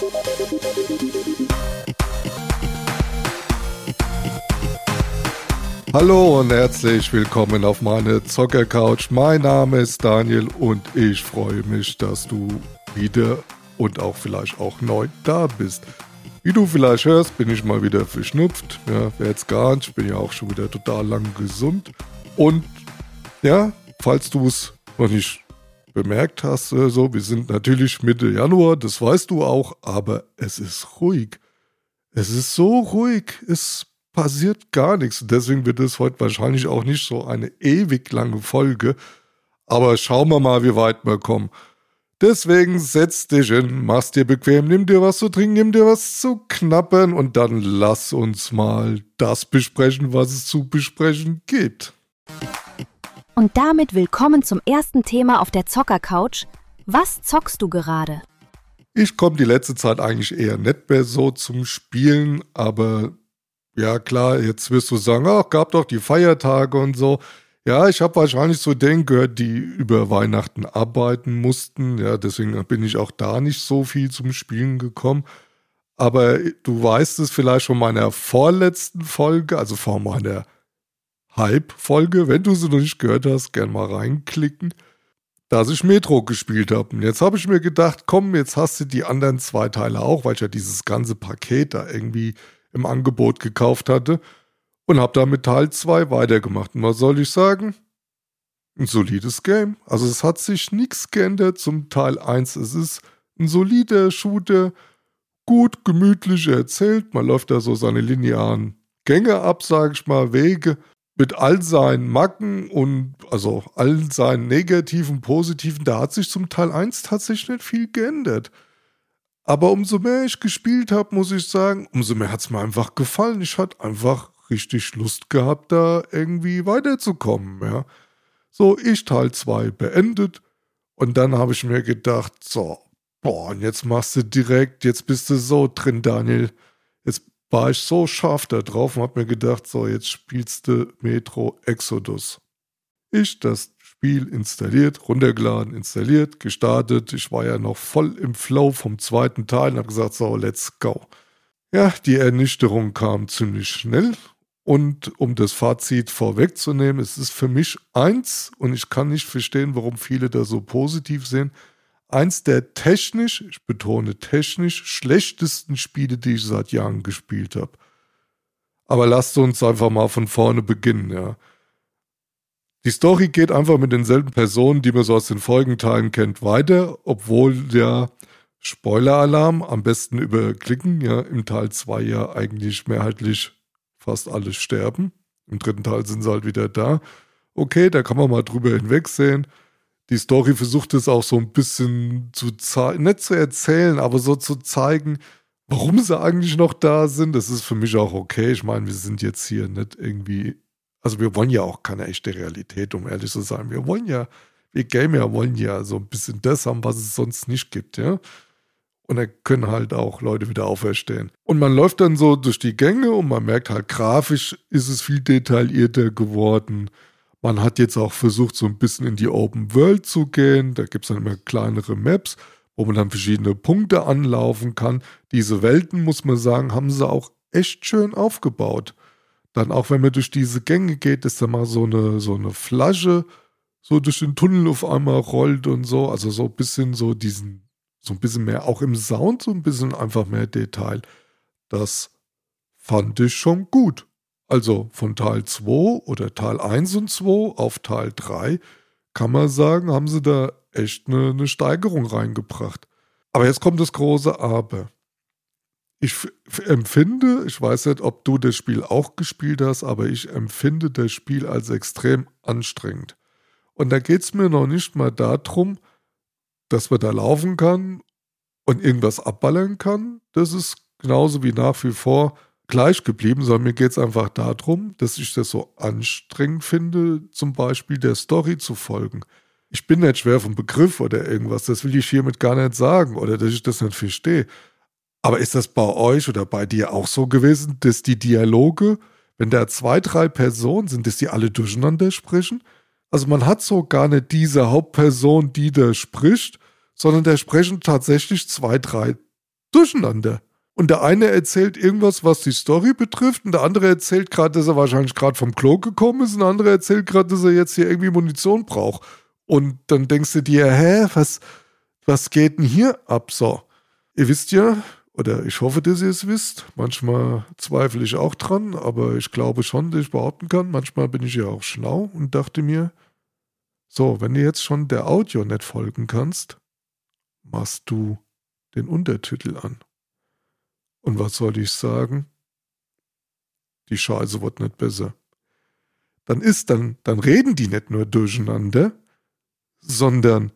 Hallo und herzlich willkommen auf meine Zockercouch. Mein Name ist Daniel und ich freue mich, dass du wieder und auch vielleicht auch neu da bist. Wie du vielleicht hörst, bin ich mal wieder verschnupft. Ja, wer jetzt gar nicht, ich bin ja auch schon wieder total lang gesund. Und ja, falls du es noch nicht bemerkt hast, so, wir sind natürlich Mitte Januar, das weißt du auch, aber es ist ruhig. Es ist so ruhig, es passiert gar nichts. Und deswegen wird es heute wahrscheinlich auch nicht so eine ewig lange Folge. Aber schauen wir mal, wie weit wir kommen. Deswegen setz dich hin, mach's dir bequem, nimm dir was zu trinken, nimm dir was zu knabbern und dann lass uns mal das besprechen, was es zu besprechen gibt. Und damit willkommen zum ersten Thema auf der Zockercouch. Was zockst du gerade? Ich komme die letzte Zeit eigentlich eher nicht mehr so zum Spielen, aber ja klar, jetzt wirst du sagen, ach, gab doch die Feiertage und so. Ja, ich habe wahrscheinlich zu denen gehört, die über Weihnachten arbeiten mussten. Ja, deswegen bin ich auch da nicht so viel zum Spielen gekommen. Aber du weißt es vielleicht von meiner vorletzten Folge, also vor meiner Hype-Folge, wenn du sie noch nicht gehört hast, gern mal reinklicken, dass ich Metro gespielt habe. Und jetzt habe ich mir gedacht, komm, jetzt hast du die anderen 2 Teile auch, weil ich ja dieses ganze Paket da irgendwie im Angebot gekauft hatte und habe da mit Teil 2 weitergemacht. Und was soll ich sagen? Ein solides Game. Also es hat sich nichts geändert zum Teil 1. Es ist ein solider Shooter, gut, gemütlich erzählt. Man läuft da so seine linearen Gänge ab, sage ich mal, Wege, mit all seinen Macken und also all seinen negativen, positiven. Da hat sich zum Teil 1 tatsächlich nicht viel geändert. Aber umso mehr ich gespielt habe, muss ich sagen, umso mehr hat es mir einfach gefallen. Ich hatte einfach richtig Lust gehabt, da irgendwie weiterzukommen. Ja. So, ich Teil 2 beendet und dann habe ich mir gedacht, so, und jetzt machst du direkt, jetzt bist du so drin, Daniel. Jetzt war ich so scharf da drauf und habe mir gedacht, so, jetzt spielst du Metro Exodus. Ich das Spiel installiert, runtergeladen, installiert, gestartet. Ich war ja noch voll im Flow vom 2. Teil und habe gesagt, so, let's go. Ja, die Ernüchterung kam ziemlich schnell und um das Fazit vorwegzunehmen, es ist für mich eins, und ich kann nicht verstehen, warum viele da so positiv sehen, eins der technisch, ich betone technisch, schlechtesten Spiele, die ich seit Jahren gespielt habe. Aber lasst uns einfach mal von vorne beginnen, ja. Die Story geht einfach mit denselben Personen, die man so aus den Folgenteilen kennt, weiter, obwohl der Spoiler-Alarm am besten überklicken, ja, im Teil 2 ja eigentlich mehrheitlich fast alle sterben. Im 3. Teil sind sie halt wieder da. Okay, da kann man mal drüber hinwegsehen. Die Story versucht es auch so ein bisschen zu zeigen, nicht zu erzählen, aber so zu zeigen, warum sie eigentlich noch da sind. Das ist für mich auch okay. Ich meine, wir sind jetzt hier nicht irgendwie. Also wir wollen ja auch keine echte Realität, um ehrlich zu sein. Wir Gamer wollen ja so ein bisschen das haben, was es sonst nicht gibt, ja. Und da können halt auch Leute wieder auferstehen. Und man läuft dann so durch die Gänge und man merkt halt, grafisch ist es viel detaillierter geworden. Man hat jetzt auch versucht, so ein bisschen in die Open World zu gehen. Da gibt es dann immer kleinere Maps, wo man dann verschiedene Punkte anlaufen kann. Diese Welten, muss man sagen, haben sie auch echt schön aufgebaut. Dann auch, wenn man durch diese Gänge geht, ist da mal so eine Flasche so durch den Tunnel auf einmal rollt und so. Also so ein bisschen so ein bisschen mehr, auch im Sound so ein bisschen einfach mehr Detail. Das fand ich schon gut. Also von Teil 2 oder Teil 1 und 2 auf Teil 3 kann man sagen, haben sie da echt eine Steigerung reingebracht. Aber jetzt kommt das große Aber. Ich empfinde, ich weiß nicht, ob du das Spiel auch gespielt hast, aber ich empfinde das Spiel als extrem anstrengend. Und da geht es mir noch nicht mal darum, dass man da laufen kann und irgendwas abballern kann. Das ist genauso wie nach wie vor gleich geblieben, sondern mir geht es einfach darum, dass ich das so anstrengend finde, zum Beispiel der Story zu folgen. Ich bin nicht schwer vom Begriff oder irgendwas, das will ich hiermit gar nicht sagen oder dass ich das nicht verstehe. Aber ist das bei euch oder bei dir auch so gewesen, dass die Dialoge, wenn da 2, 3 Personen sind, dass die alle durcheinander sprechen? Also man hat so gar nicht diese Hauptperson, die da spricht, sondern da sprechen tatsächlich 2, 3 durcheinander. Und der eine erzählt irgendwas, was die Story betrifft, und der andere erzählt gerade, dass er wahrscheinlich gerade vom Klo gekommen ist, und der andere erzählt gerade, dass er jetzt hier irgendwie Munition braucht. Und dann denkst du dir, was geht denn hier ab? So, ihr wisst ja, oder ich hoffe, dass ihr es wisst, manchmal zweifle ich auch dran, aber ich glaube schon, dass ich behaupten kann, manchmal bin ich ja auch schlau und dachte mir, so, wenn du jetzt schon der Audio nicht folgen kannst, machst du den Untertitel an. Und was soll ich sagen? Die Scheiße wird nicht besser. Dann reden die nicht nur durcheinander, sondern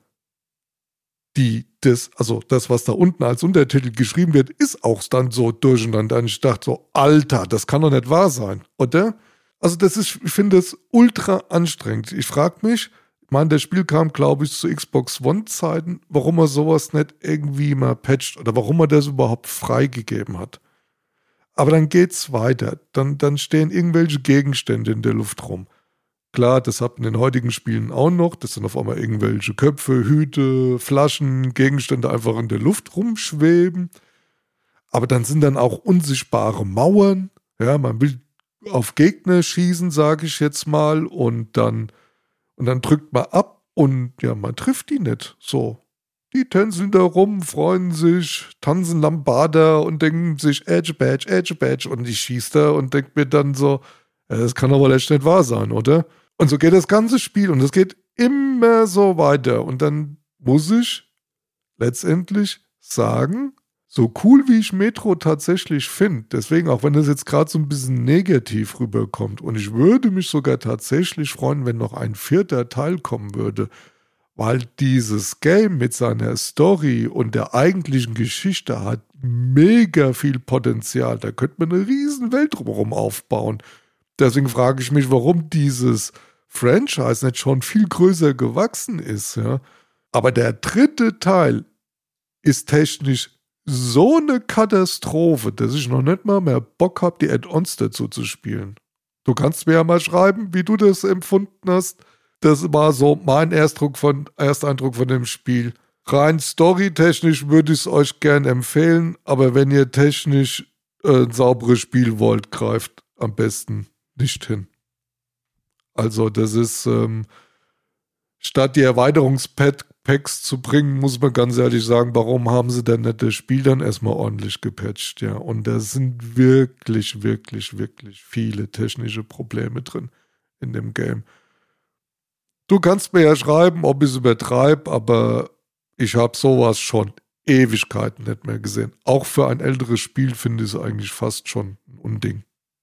das, was da unten als Untertitel geschrieben wird, ist auch dann so durcheinander. Und ich dachte so, Alter, das kann doch nicht wahr sein, oder? Also ich finde das ultra anstrengend. Ich frage mich, das Spiel kam, glaube ich, zu Xbox One-Zeiten, warum er sowas nicht irgendwie mal patcht oder warum er das überhaupt freigegeben hat. Aber dann geht's weiter. Dann stehen irgendwelche Gegenstände in der Luft rum. Klar, das hat in den heutigen Spielen auch noch. Das sind auf einmal irgendwelche Köpfe, Hüte, Flaschen, Gegenstände einfach in der Luft rumschweben. Aber dann sind dann auch unsichtbare Mauern. Ja, man will auf Gegner schießen, sage ich jetzt mal. Und dann drückt man ab und ja, man trifft die nicht. So. Die tänzeln da rum, freuen sich, tanzen Lambada und denken sich Edge Badge. Und ich schieße da und denke mir dann so, das kann aber echt nicht wahr sein, oder? Und so geht das ganze Spiel und es geht immer so weiter. Und dann muss ich letztendlich sagen, so cool wie ich Metro tatsächlich finde, deswegen auch wenn das jetzt gerade so ein bisschen negativ rüberkommt, und ich würde mich sogar tatsächlich freuen, wenn noch ein 4. Teil kommen würde, weil dieses Game mit seiner Story und der eigentlichen Geschichte hat mega viel Potenzial. Da könnte man eine riesen Welt drumherum aufbauen. Deswegen frage ich mich, warum dieses Franchise nicht schon viel größer gewachsen ist. Ja? Aber der 3. Teil ist technisch so eine Katastrophe, dass ich noch nicht mal mehr Bock habe, die Add-ons dazu zu spielen. Du kannst mir ja mal schreiben, wie du das empfunden hast. Das war so mein Ersteindruck von dem Spiel. Rein storytechnisch würde ich es euch gern empfehlen, aber wenn ihr technisch ein sauberes Spiel wollt, greift am besten nicht hin. Also das ist, statt die Erweiterungspacks zu bringen, muss man ganz ehrlich sagen, warum haben sie denn nicht das Spiel dann erstmal ordentlich gepatcht, ja. Und da sind wirklich, wirklich, wirklich viele technische Probleme drin in dem Game. Du kannst mir ja schreiben, ob ich es übertreibe, aber ich habe sowas schon Ewigkeiten nicht mehr gesehen. Auch für ein älteres Spiel finde ich es eigentlich fast schon ein Unding.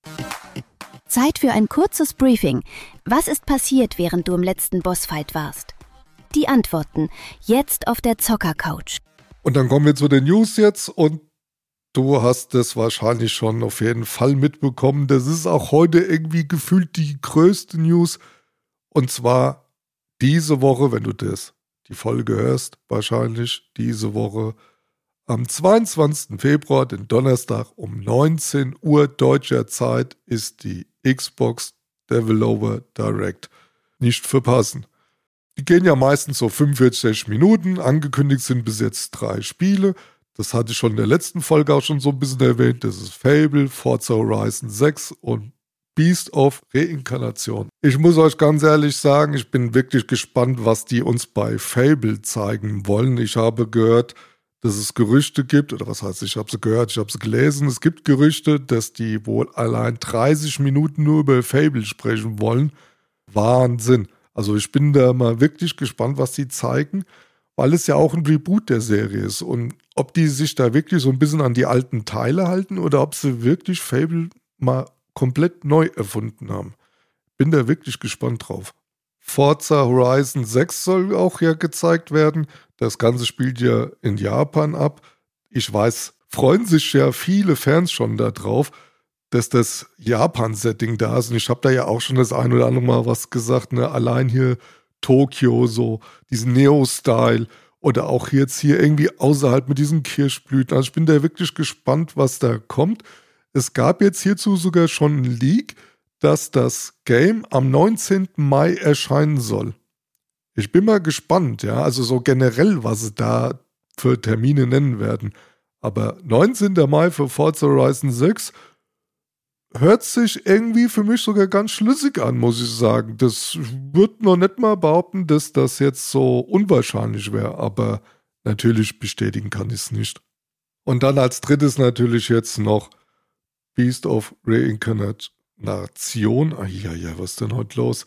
Zeit für ein kurzes Briefing. Was ist passiert, während du im letzten Bossfight warst? Die Antworten jetzt auf der Zocker-Couch. Und dann kommen wir zu den News jetzt und du hast das wahrscheinlich schon auf jeden Fall mitbekommen. Das ist auch heute irgendwie gefühlt die größte News. Und zwar diese Woche, wenn du die Folge hörst, wahrscheinlich diese Woche am 22. Februar, den Donnerstag um 19 Uhr deutscher Zeit, ist die Xbox Developer Direct. Nicht verpassen. Die gehen ja meistens so 45 Minuten. Angekündigt sind bis jetzt 3 Spiele. Das hatte ich schon in der letzten Folge auch schon so ein bisschen erwähnt. Das ist Fable, Forza Horizon 6 und Beast of Reinkarnation. Ich muss euch ganz ehrlich sagen, ich bin wirklich gespannt, was die uns bei Fable zeigen wollen. Ich habe gehört, dass es Gerüchte gibt, oder was heißt, ich habe sie gehört, ich habe sie gelesen. Es gibt Gerüchte, dass die wohl allein 30 Minuten nur über Fable sprechen wollen. Wahnsinn. Also ich bin da mal wirklich gespannt, was die zeigen, weil es ja auch ein Reboot der Serie ist. Und ob die sich da wirklich so ein bisschen an die alten Teile halten oder ob sie wirklich Fable mal komplett neu erfunden haben. Bin da wirklich gespannt drauf. Forza Horizon 6 soll auch ja gezeigt werden. Das Ganze spielt ja in Japan ab. Ich weiß, freuen sich ja viele Fans schon da drauf, dass das Japan-Setting da ist. Und ich habe da ja auch schon das ein oder andere Mal was gesagt, ne? Allein hier Tokio, so diesen Neo-Style oder auch jetzt hier irgendwie außerhalb mit diesen Kirschblüten. Also ich bin da wirklich gespannt, was da kommt. Es gab jetzt hierzu sogar schon ein Leak, dass das Game am 19. Mai erscheinen soll. Ich bin mal gespannt, ja, also so generell, was sie da für Termine nennen werden. Aber 19. Mai für Forza Horizon 6 hört sich irgendwie für mich sogar ganz schlüssig an, muss ich sagen. Das würde noch nicht mal behaupten, dass das jetzt so unwahrscheinlich wäre, aber natürlich bestätigen kann ich es nicht. Und dann als drittes natürlich jetzt noch Beast of Reincarnation. Ja, was ist denn heute los?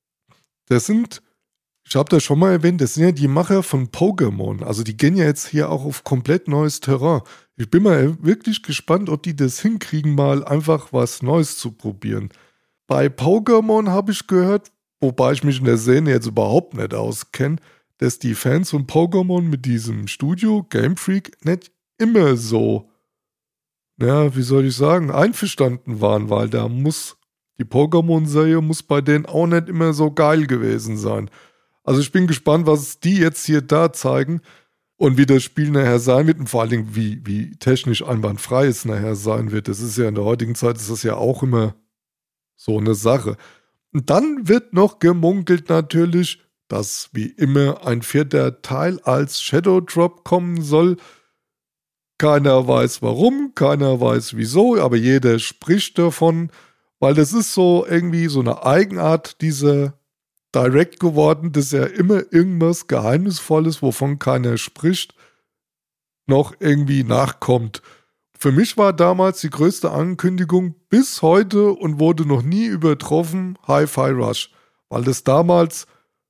Ich habe das schon mal erwähnt, das sind ja die Macher von Pokémon. Also die gehen ja jetzt hier auch auf komplett neues Terrain. Ich bin mal wirklich gespannt, ob die das hinkriegen, mal einfach was Neues zu probieren. Bei Pokémon habe ich gehört, wobei ich mich in der Szene jetzt überhaupt nicht auskenne, dass die Fans von Pokémon mit diesem Studio Game Freak nicht immer so, ja, wie soll ich sagen, einverstanden waren, weil die Pokémon-Serie muss bei denen auch nicht immer so geil gewesen sein. Also ich bin gespannt, was die jetzt hier da zeigen und wie das Spiel nachher sein wird und vor allen Dingen, wie technisch einwandfrei es nachher sein wird. Das ist ja in der heutigen Zeit, ist das ja auch immer so eine Sache. Und dann wird noch gemunkelt natürlich, dass wie immer ein 4. Teil als Shadow Drop kommen soll. Keiner weiß warum, keiner weiß wieso, aber jeder spricht davon, weil das ist so irgendwie so eine Eigenart dieser Direct geworden, dass ja immer irgendwas Geheimnisvolles, wovon keiner spricht, noch irgendwie nachkommt. Für mich war damals die größte Ankündigung bis heute und wurde noch nie übertroffen Hi-Fi Rush, weil das damals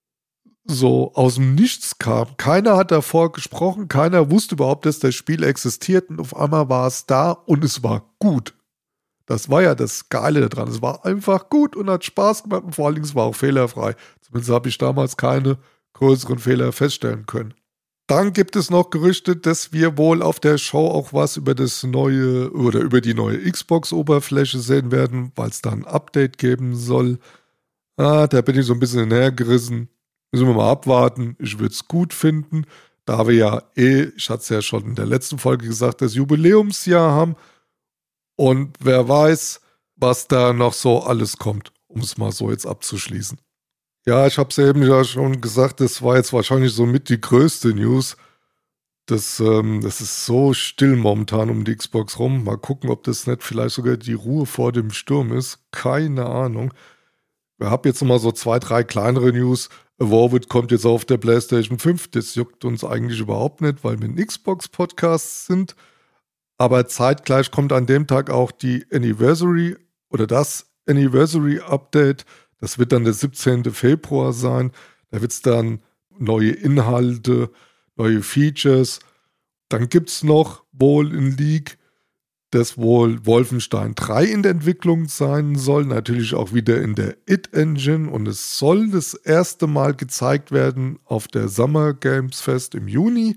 so aus dem Nichts kam. Keiner hat davor gesprochen, keiner wusste überhaupt, dass das Spiel existiert und auf einmal war es da und es war gut. Das war ja das Geile daran. Es war einfach gut und hat Spaß gemacht und vor allen Dingen es war auch fehlerfrei. Zumindest habe ich damals keine größeren Fehler feststellen können. Dann gibt es noch Gerüchte, dass wir wohl auf der Show auch was über das neue oder über die neue Xbox-Oberfläche sehen werden, weil es da ein Update geben soll. Da bin ich so ein bisschen hinhergerissen. Müssen wir mal abwarten. Ich würde es gut finden, da wir ja ich hatte es ja schon in der letzten Folge gesagt, das Jubiläumsjahr haben. Und wer weiß, was da noch so alles kommt, um es mal so jetzt abzuschließen. Ja, ich habe es eben ja schon gesagt, das war jetzt wahrscheinlich so mit die größte News. Das ist so still momentan um die Xbox rum. Mal gucken, ob das nicht vielleicht sogar die Ruhe vor dem Sturm ist. Keine Ahnung. Wir haben jetzt nochmal so 2, 3 kleinere News. Evolved kommt jetzt auf der PlayStation 5. Das juckt uns eigentlich überhaupt nicht, weil wir ein Xbox-Podcast sind. Aber zeitgleich kommt an dem Tag auch die Anniversary oder das Anniversary-Update. Das wird dann der 17. Februar sein. Da wird es dann neue Inhalte, neue Features. Dann gibt es noch wohl in Leak, dass wohl Wolfenstein 3 in der Entwicklung sein soll. Natürlich auch wieder in der It-Engine. Und es soll das erste Mal gezeigt werden auf der Summer Games Fest im Juni.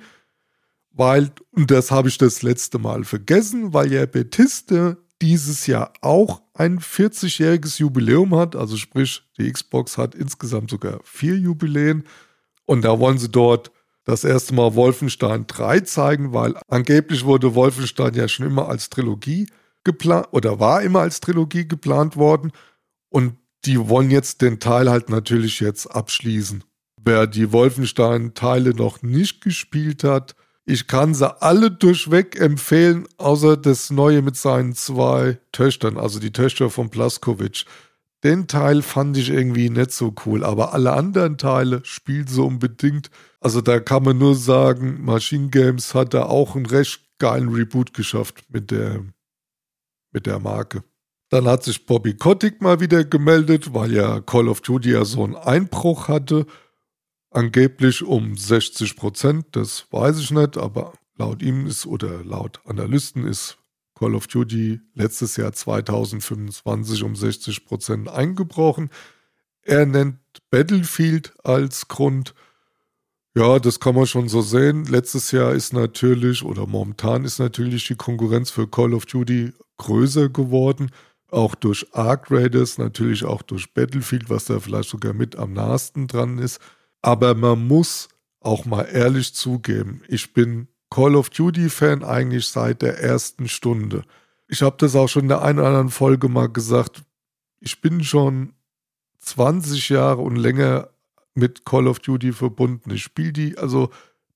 Und das habe ich das letzte Mal vergessen, weil ja Bethesda dieses Jahr auch ein 40-jähriges Jubiläum hat. Also sprich, die Xbox hat insgesamt sogar 4 Jubiläen. Und da wollen sie dort das erste Mal Wolfenstein 3 zeigen, weil angeblich wurde Wolfenstein ja schon immer als Trilogie geplant oder war immer als Trilogie geplant worden. Und die wollen jetzt den Teil halt natürlich jetzt abschließen. Wer die Wolfenstein-Teile noch nicht gespielt hat, ich kann sie alle durchweg empfehlen, außer das Neue mit seinen 2 Töchtern, also die Töchter von Blazkowicz. Den Teil fand ich irgendwie nicht so cool, aber alle anderen Teile spielt so unbedingt. Also da kann man nur sagen, Machine Games hat da auch einen recht geilen Reboot geschafft mit der Marke. Dann hat sich Bobby Kotick mal wieder gemeldet, weil ja Call of Duty ja so einen Einbruch hatte. Angeblich um 60%, das weiß ich nicht, aber laut ihm laut Analysten ist Call of Duty letztes Jahr 2025 um 60% eingebrochen. Er nennt Battlefield als Grund. Ja, das kann man schon so sehen. Letztes Jahr ist natürlich, oder momentan ist natürlich die Konkurrenz für Call of Duty größer geworden. Auch durch Arc Raiders, natürlich auch durch Battlefield, was da vielleicht sogar mit am nahesten dran ist. Aber man muss auch mal ehrlich zugeben, ich bin Call of Duty-Fan eigentlich seit der ersten Stunde. Ich habe das auch schon in der einen oder anderen Folge mal gesagt. Ich bin schon 20 Jahre und länger mit Call of Duty verbunden. Ich spiele die, also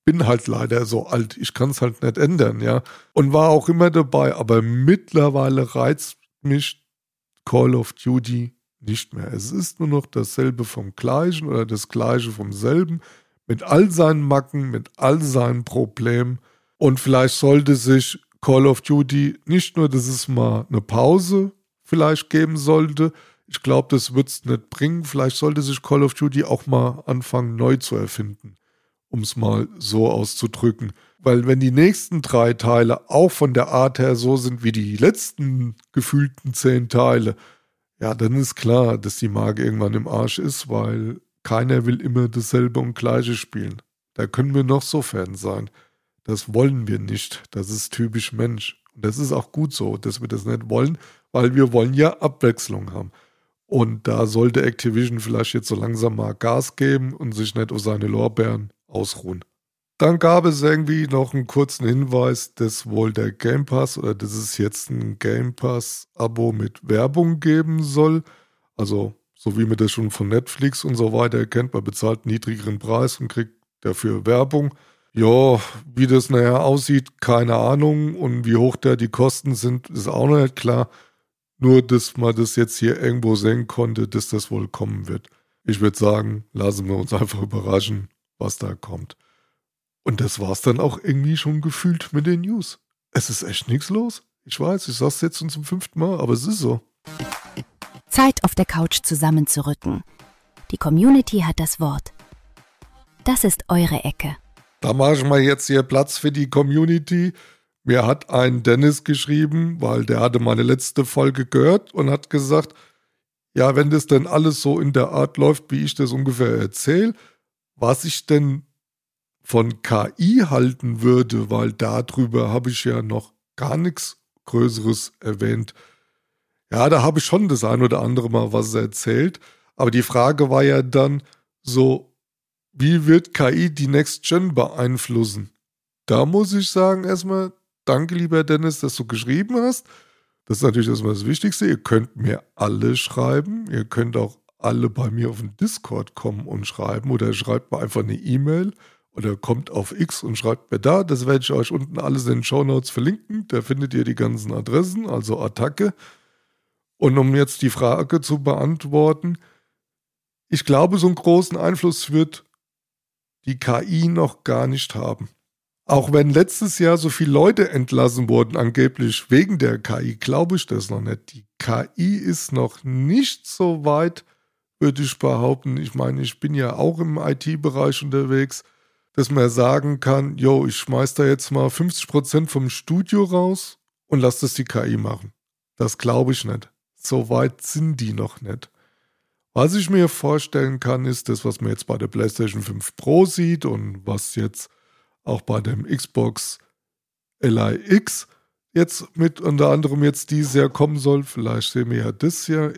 bin halt leider so alt, ich kann es halt nicht ändern, ja. Und war auch immer dabei, aber mittlerweile reizt mich Call of Duty nicht mehr. Es ist nur noch dasselbe vom Gleichen oder das Gleiche vom selben, mit all seinen Macken, mit all seinen Problemen. Und vielleicht sollte sich Call of Duty nicht nur, dass es mal eine Pause vielleicht geben sollte. Ich glaube, das wird es nicht bringen. Vielleicht sollte sich Call of Duty auch mal anfangen, neu zu erfinden, um es mal so auszudrücken. Weil wenn die nächsten 3 Teile auch von der Art her so sind wie die letzten gefühlten 10 Teile, ja, dann ist klar, dass die Marke irgendwann im Arsch ist, weil keiner will immer dasselbe und Gleiche spielen. Da können wir noch so Fan sein. Das wollen wir nicht. Das ist typisch Mensch. Und das ist auch gut so, dass wir das nicht wollen, weil wir wollen ja Abwechslung haben. Und da sollte Activision vielleicht jetzt so langsam mal Gas geben und sich nicht auf seine Lorbeeren ausruhen. Dann gab es irgendwie noch einen kurzen Hinweis, dass wohl der Game Pass oder dass es jetzt ein Game Pass-Abo mit Werbung geben soll. Also so wie man das schon von Netflix und so weiter kennt, man bezahlt einen niedrigeren Preis und kriegt dafür Werbung. Ja, wie das nachher aussieht, keine Ahnung. Und wie hoch da die Kosten sind, ist auch noch nicht klar. Nur, dass man das jetzt hier irgendwo sehen konnte, dass das wohl kommen wird. Ich würde sagen, lassen wir uns einfach überraschen, was da kommt. Und das war's dann auch irgendwie schon gefühlt mit den News. Es ist echt nichts los. Ich weiß, ich sag's jetzt schon zum 5. Mal, aber es ist so. Zeit, auf der Couch zusammenzurücken. Die Community hat das Wort. Das ist eure Ecke. Da mache ich mal jetzt hier Platz für die Community. Mir hat ein Dennis geschrieben, weil der hatte meine letzte Folge gehört und hat gesagt, ja, wenn das denn alles so in der Art läuft, wie ich das ungefähr erzähle, was ich denn von KI halten würde, weil darüber habe ich ja noch gar nichts Größeres erwähnt. Ja, da habe ich schon das ein oder andere Mal was erzählt, aber die Frage war ja dann so, wie wird KI die Next Gen beeinflussen? Da muss ich sagen, erstmal, danke lieber Dennis, dass du geschrieben hast. Das ist natürlich erstmal das Wichtigste. Ihr könnt mir alle schreiben. Ihr könnt auch alle bei mir auf den Discord kommen und schreiben oder schreibt mir einfach eine E-Mail oder kommt auf X und schreibt mir da. Das werde ich euch unten alles in den Shownotes verlinken. Da findet ihr die ganzen Adressen, also Attacke. Und um jetzt die Frage zu beantworten, ich glaube, so einen großen Einfluss wird die KI noch gar nicht haben. Auch wenn letztes Jahr so viele Leute entlassen wurden, angeblich wegen der KI, glaube ich das noch nicht. Die KI ist noch nicht so weit, würde ich behaupten. Ich meine, ich bin ja auch im IT-Bereich unterwegs, dass man sagen kann, ich schmeiß da jetzt mal 50% vom Studio raus und lass das die KI machen. Das glaube ich nicht. So weit sind die noch nicht. Was ich mir vorstellen kann, ist das, was man jetzt bei der PlayStation 5 Pro sieht und was jetzt auch bei dem Xbox LIX jetzt mit unter anderem jetzt dieses Jahr kommen soll. Vielleicht sehen wir ja das ja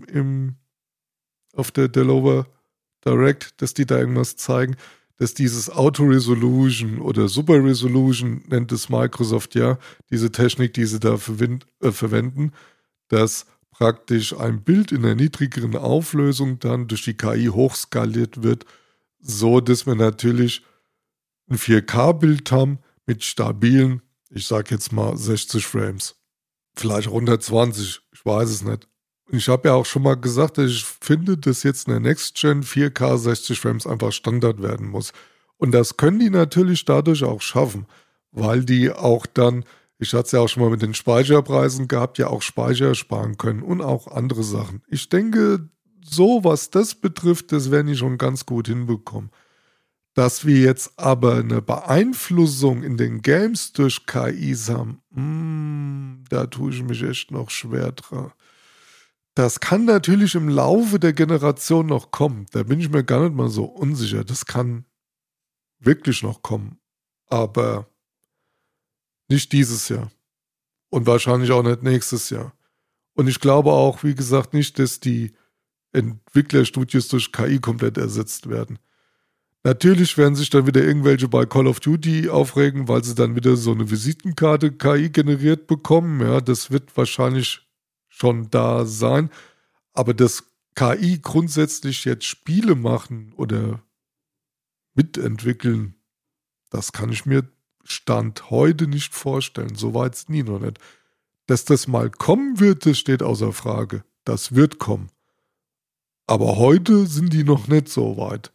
auf der Delover Direct, dass die da irgendwas zeigen, dass dieses Auto-Resolution oder Super-Resolution, nennt es Microsoft ja, diese Technik, die sie da verwenden, dass praktisch ein Bild in einer niedrigeren Auflösung dann durch die KI hochskaliert wird, so dass wir natürlich ein 4K-Bild haben mit stabilen, ich sag jetzt mal 60 Frames. Vielleicht 120, ich weiß es nicht. Ich habe ja auch schon mal gesagt, dass ich finde, dass jetzt eine Next-Gen 4K 60 Frames einfach Standard werden muss. Und das können die natürlich dadurch auch schaffen, weil die auch dann, ich hatte es ja auch schon mal mit den Speicherpreisen gehabt, ja auch Speicher sparen können und auch andere Sachen. Ich denke, so was das betrifft, das werden die schon ganz gut hinbekommen. Dass wir jetzt aber eine Beeinflussung in den Games durch KIs haben, da tue ich mich echt noch schwer dran. Das kann natürlich im Laufe der Generation noch kommen. Da bin ich mir gar nicht mal so unsicher. Das kann wirklich noch kommen. Aber nicht dieses Jahr. Und wahrscheinlich auch nicht nächstes Jahr. Und ich glaube auch, wie gesagt, nicht, dass die Entwicklerstudios durch KI komplett ersetzt werden. Natürlich werden sich dann wieder irgendwelche bei Call of Duty aufregen, weil sie dann wieder so eine Visitenkarte KI generiert bekommen. Ja, das wird wahrscheinlich schon da sein. Aber dass KI grundsätzlich jetzt Spiele machen oder mitentwickeln, Das kann ich mir Stand heute nicht vorstellen. So weit ist nie noch nicht. Dass das mal kommen wird, das steht außer Frage. Das wird kommen. Aber heute sind die noch nicht so weit.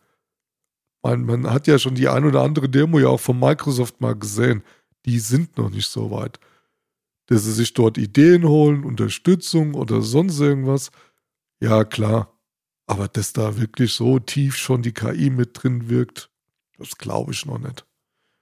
Man hat ja schon die ein oder andere Demo ja auch von Microsoft mal gesehen. Die sind noch nicht so weit. Dass sie sich dort Ideen holen, Unterstützung oder sonst irgendwas. Ja, klar. Aber dass da wirklich so tief schon die KI mit drin wirkt, das glaube ich noch nicht.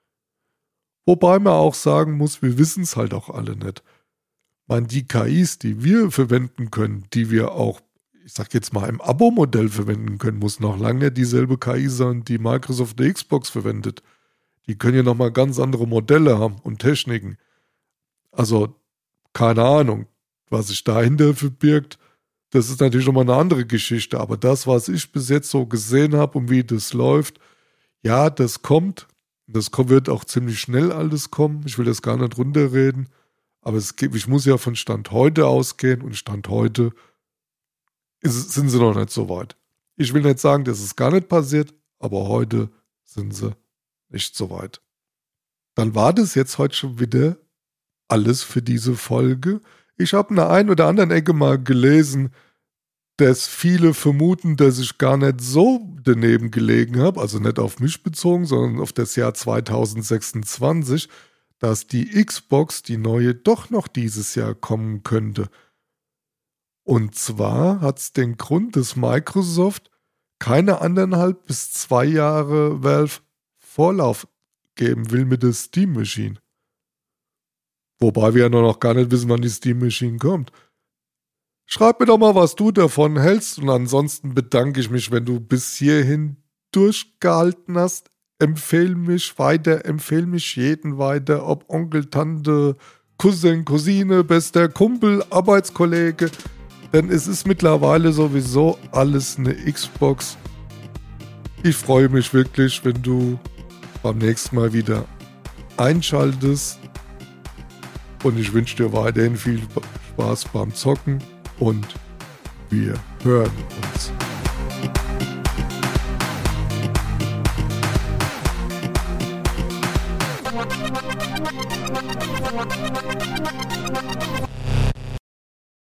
Wobei man auch sagen muss, wir wissen es halt auch alle nicht. Die KIs, die wir verwenden können, die wir auch, ich sag jetzt mal, im Abo-Modell verwenden können, muss noch lange nicht dieselbe KI sein, die Microsoft der Xbox verwendet. Die können ja nochmal ganz andere Modelle haben und Techniken. Also, keine Ahnung, was sich dahinter verbirgt, das ist natürlich nochmal eine andere Geschichte. Aber das, was ich bis jetzt so gesehen habe und wie das läuft, ja, das kommt. Das wird auch ziemlich schnell alles kommen. Ich will das gar nicht runterreden. Aber ich muss ja von Stand heute ausgehen und Stand heute sind sie noch nicht so weit. Ich will nicht sagen, dass es gar nicht passiert, aber heute sind sie nicht so weit. Dann war das jetzt heute schon wieder alles für diese Folge. Ich habe in der einen oder anderen Ecke mal gelesen, dass viele vermuten, dass ich gar nicht so daneben gelegen habe, also nicht auf mich bezogen, sondern auf das Jahr 2026, dass die Xbox, die neue, doch noch dieses Jahr kommen könnte. Und zwar hat es den Grund, dass Microsoft keine 1,5 bis 2 Jahre Valve Vorlauf geben will mit der Steam Machine. Wobei wir ja noch gar nicht wissen, wann die Steam Machine kommt. Schreib mir doch mal, was du davon hältst, und ansonsten bedanke ich mich, wenn du bis hierhin durchgehalten hast. Empfehle mich jeden weiter, ob Onkel, Tante, Cousin, Cousine, bester Kumpel, Arbeitskollege, denn es ist mittlerweile sowieso alles eine Xbox. Ich freue mich wirklich, wenn du beim nächsten Mal wieder einschaltest, und ich wünsche dir weiterhin viel Spaß beim Zocken und wir hören uns.